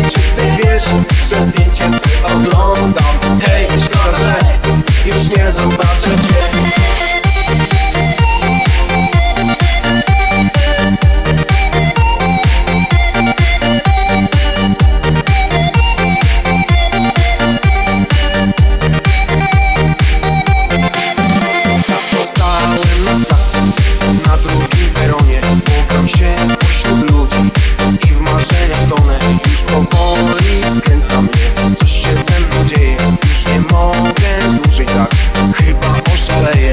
czy ty wiesz, że zdjęcie twe oglądam? Hej, szkoda, że już nie zobaczę cię. Zostałem na stacji, na drugim peronie. Błąkam się pośród ludzi i w marzeniach tonę. Już powoli skręca mnie, coś się ze mną dzieje. Już nie mogę dłużej tak, chyba oszaleję.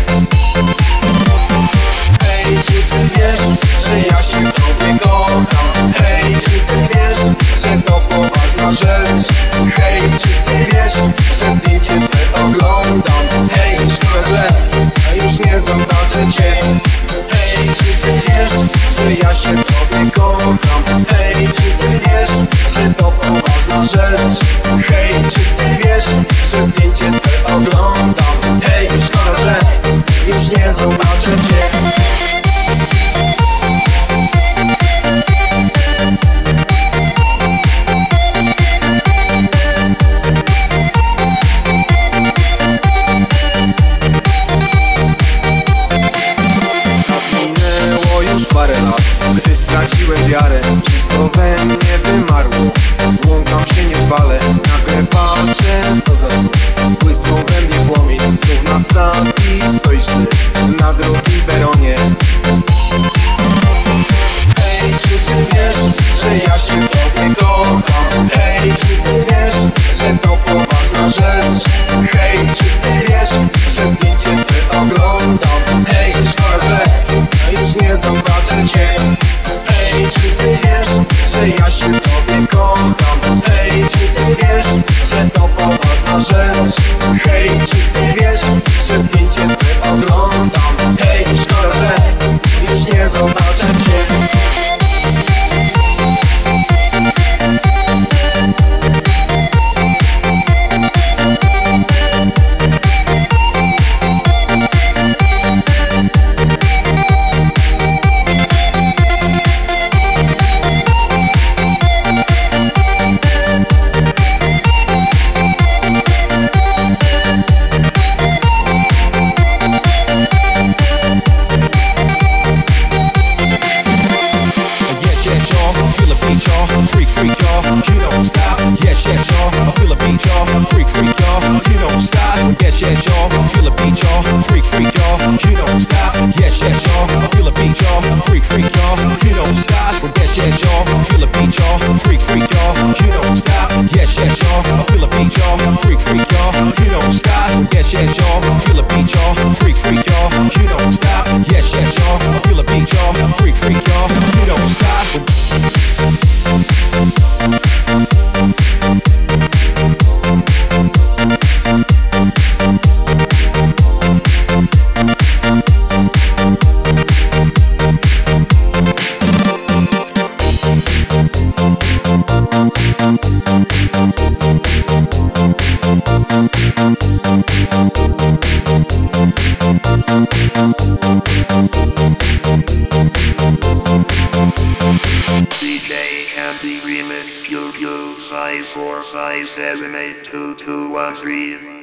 Hej, czy ty wiesz, że ja się w tobie kocham? Hej, czy ty wiesz, że to poważna rzecz? Hej, czy ty wiesz, że zdjęcie twe oglądam? Hej, szkoda, że już nie zobaczę cię. Hej, czy ty wiesz, że ja się w tobie kocham? Hej, czy ty wiesz, że to poważna rzecz? Hej, czy ty wiesz, że zdjęcie twe oglądam? Hej, szkoda, że już nie zobaczę cię. Parę lat, gdy straciłem wiarę, wszystko we mnie wymarło. Błąkam się, nie chwalę, nagle patrzę, co za cud. Błysnął we mnie płomień, znów na stacji stoisz ty, na drugim peronie. Hej, czy ty wiesz, że ja się w tobie kocham? Hej, czy ty wiesz, że to poważna rzecz? Hej, czy ty wiesz, że zdjęcie twe oglądam? Hej, szkoda, że już nie zobaczę cię. Hej, czy ty wiesz, że ja się w tobie kocham? Hej, czy ty wiesz, że to poważna rzecz? Hej, czy ty wiesz, że zdjęcie twe oglądam? Hej, szkoda, że już nie zobaczę cię. Yes, y'all, feel a beat, y'all, freak, freak, y'all, you don't stop. Yes, y'all, feel a beat, y'all, freak, freak, y'all, you don't stop. Yes, y'all, feel a beat, y'all, freak, freak, y'all, you don't stop. Yes, y'all, feel a beat, y'all, freak, freak, y'all, you don't stop. Yes, y'all, feel a beat, y'all, freak, freak, y'all, you don't stop. Yes, y'all, feel a beat, y'all, freak, freak, y'all, you don't stop. DJ Andy Remix, Q 545782213.